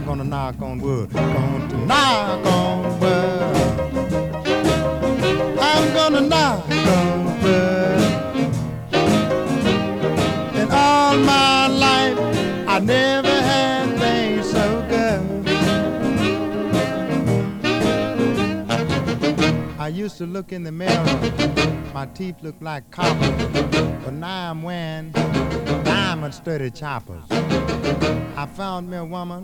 I'm gonna knock on wood. Going to knock on wood. I'm gonna knock on wood. In all my life, I never had things so good. I used to look in the mirror, my teeth looked like copper, but now I'm wearing diamond studded choppers. I found me a woman